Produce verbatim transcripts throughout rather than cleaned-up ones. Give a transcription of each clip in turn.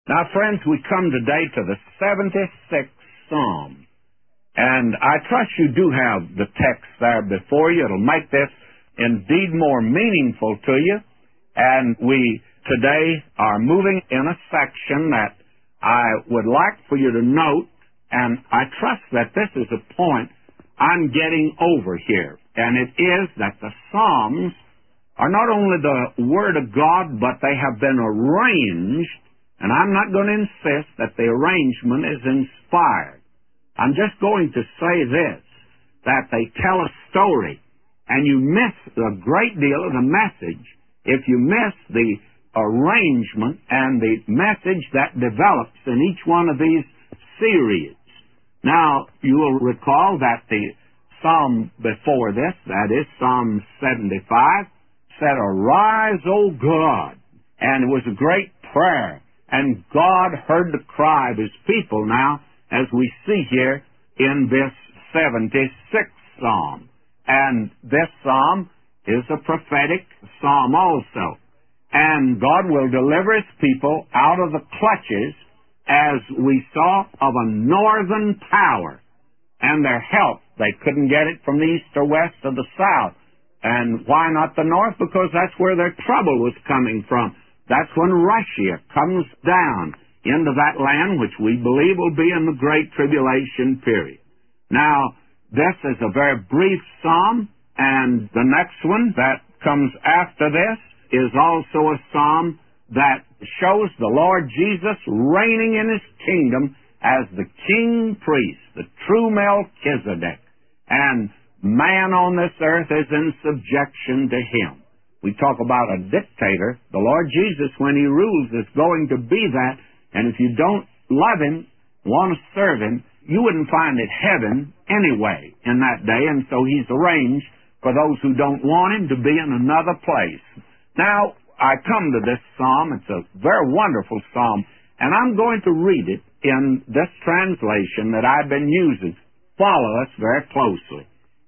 Now, friends, we come today to the seventy-sixth Psalm. And I trust you do have the text there before you. It'll make this indeed more meaningful to you. And we today are moving in a section that I would like for you to note, and I trust that this is a point I'm getting over here. And it is that the Psalms are not only the Word of God, but they have been arranged, and I'm not going to insist that the arrangement is inspired. I'm just going to say this, that they tell a story, and you miss a great deal of the message if you miss the arrangement and the message that develops in each one of these series. Now, you will recall that the Psalm before this, that is Psalm seventy-five, said, "Arise, O God," and it was a great prayer, and God heard the cry of His people now, as we see here in this seventy-sixth Psalm. And this Psalm is a prophetic Psalm also. And God will deliver His people out of the clutches, as we saw, of a northern power. And their help, they couldn't get it from the east or west or the south. And why not the north? Because that's where their trouble was coming from. That's when Russia comes down into that land, which we believe will be in the Great Tribulation period. Now, this is a very brief psalm, and the next one that comes after this is also a psalm that shows the Lord Jesus reigning in His kingdom as the king priest, the true Melchizedek, and man on this earth is in subjection to Him. We talk about a dictator. The Lord Jesus, when He rules, is going to be that. And if you don't love Him, want to serve Him, you wouldn't find it heaven anyway in that day. And so He's arranged for those who don't want Him to be in another place. Now, I come to this psalm. It's a very wonderful psalm. And I'm going to read it in this translation that I've been using. Follow us very closely.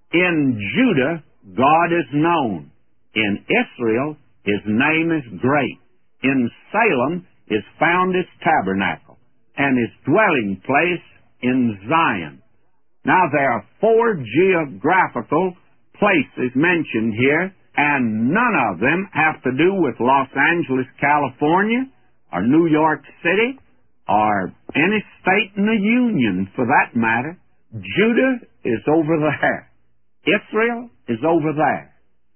In Judah, God is known. In Israel, His name is great. In Salem is found His tabernacle, and His dwelling place in Zion. Now, there are four geographical places mentioned here, and none of them have to do with Los Angeles, California, or New York City, or any state in the Union, for that matter. Judah is over there. Israel is over there.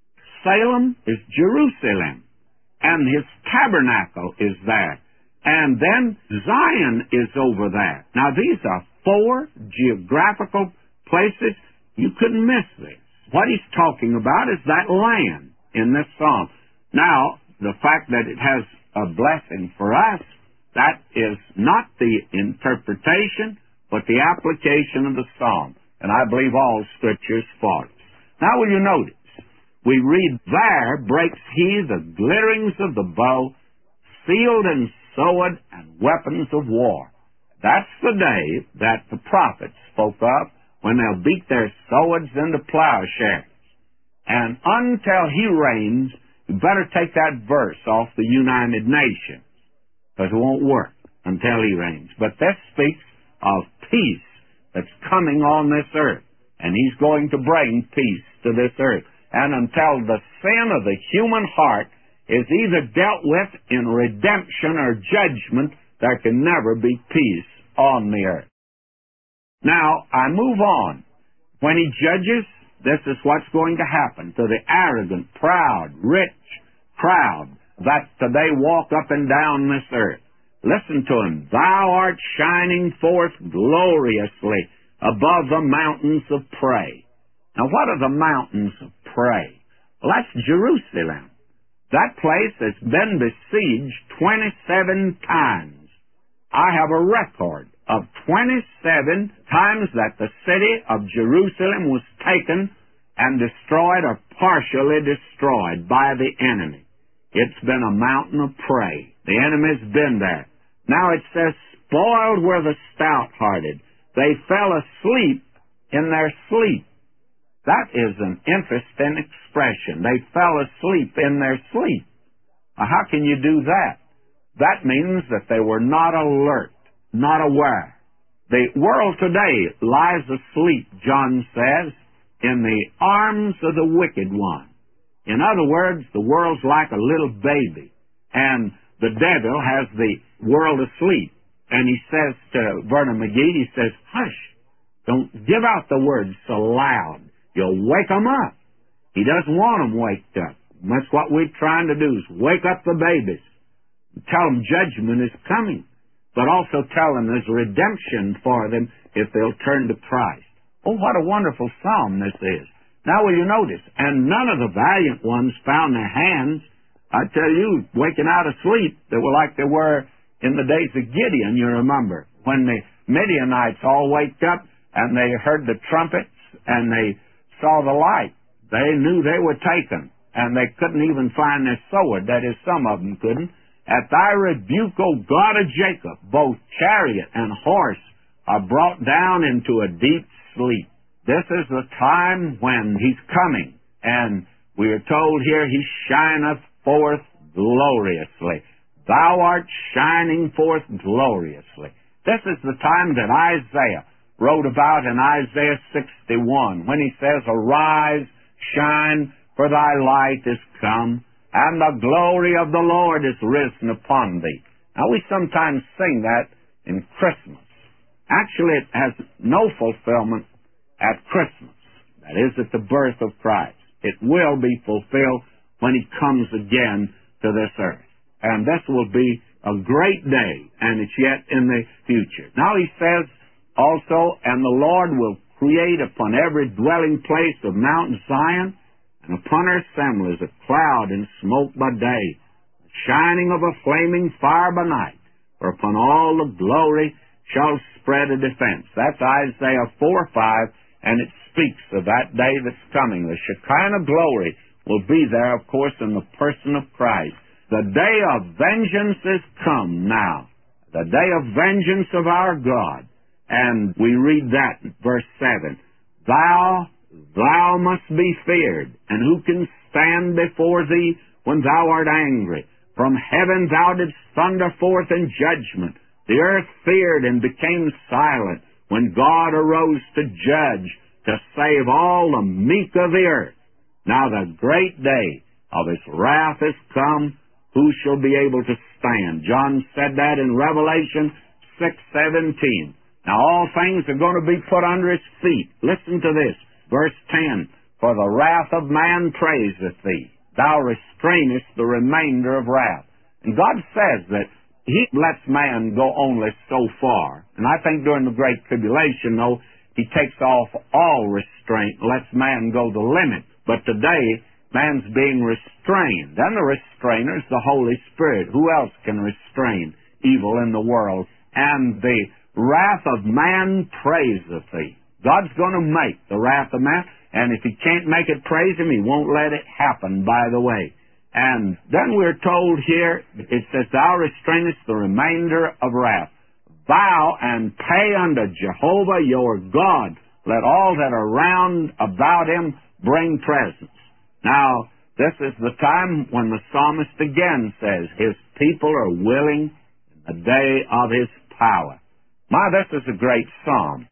Salem is Jerusalem, and His tabernacle is there. And then Zion is over there. Now, these are four geographical places. You couldn't miss this. What he's talking about is that land in this psalm. Now, the fact that it has a blessing for us, that is not the interpretation, but the application of the psalm. And I believe all Scripture is for us. Now, will you notice? We read, "There breaks He the glitterings of the bow, sealed and sword and weapons of war." That's the day that the prophets spoke of, when they'll beat their swords into plowshares. And until He reigns, you better take that verse off the United Nations, because it won't work until He reigns. But this speaks of peace that's coming on this earth, and He's going to bring peace to this earth. And until the sin of the human heart is either dealt with in redemption or judgment, there can never be peace on the earth. Now, I move on. When He judges, this is what's going to happen to the arrogant, proud, rich crowd that today walk up and down this earth. Listen to Him. "Thou art shining forth gloriously above the mountains of prey." Now, what are the mountains of prey? Well, that's Jerusalem. That place has been besieged twenty-seven times. I have a record of twenty-seven times that the city of Jerusalem was taken and destroyed or partially destroyed by the enemy. It's been a mountain of prey. The enemy's been there. Now it says, "Spoiled were the stout-hearted. They fell asleep in their sleep." That is an interesting expression. They fell asleep in their sleep. Now, how can you do that? That means that they were not alert, not aware. The world today lies asleep, John says, in the arms of the wicked one. In other words, the world's like a little baby, and the devil has the world asleep. And he says to Vernon McGee, he says, hush, don't give out the words so loud. You'll wake them up. He doesn't want them waked up. And that's what we're trying to do, is wake up the babies. Tell them judgment is coming, but also tell them there's redemption for them if they'll turn to Christ. Oh, what a wonderful psalm this is. Now will you notice, and none of the valiant ones found their hands. I tell you, waking out of sleep, they were like they were in the days of Gideon, you remember, when the Midianites all waked up and they heard the trumpets and they saw the light. They knew they were taken, and they couldn't even find their sword. That is, some of them couldn't. At thy rebuke, O God of Jacob, both chariot and horse are brought down into a deep sleep. This is the time when he's coming, and we are told here, he shineth forth gloriously. Thou art shining forth gloriously. This is the time that Isaiah wrote about in Isaiah sixty-one, when he says, arise, shine, for thy light is come, and the glory of the Lord is risen upon thee. Now, we sometimes sing that in Christmas. Actually, it has no fulfillment at Christmas. That is, at the birth of Christ. It will be fulfilled when he comes again to this earth. And this will be a great day, and it's yet in the future. Now he says also, and the Lord will create upon every dwelling place of Mount Zion, and upon her assemblies a cloud and smoke by day, shining of a flaming fire by night, for upon all the glory shall spread a defense. That's Isaiah four five, and it speaks of that day that's coming. The Shekinah glory will be there, of course, in the person of Christ. The day of vengeance is come now, the day of vengeance of our God. And we read that in verse seven. Thou, thou must be feared, and who can stand before thee when thou art angry? From heaven thou didst thunder forth in judgment. The earth feared and became silent when God arose to judge, to save all the meek of the earth. Now the great day of his wrath is come. Who shall be able to stand? John said that in Revelation six seventeen. Now all things are going to be put under his feet. Listen to this. Verse ten. For the wrath of man praiseth thee. Thou restrainest the remainder of wrath. And God says that he lets man go only so far. And I think during the Great Tribulation, though, he takes off all restraint, lets man go the limit. But today, man's being restrained. And the restrainer is the Holy Spirit. Who else can restrain evil in the world? And the wrath of man praiseth thee. God's going to make the wrath of man, and if he can't make it praise him, he won't let it happen, by the way. And then we're told here, it says, thou restrainest the remainder of wrath. Vow and pay unto Jehovah your God. Let all that are round about him bring presents. Now, this is the time when the psalmist again says, his people are willing in the day of his power. My, this is a great psalm.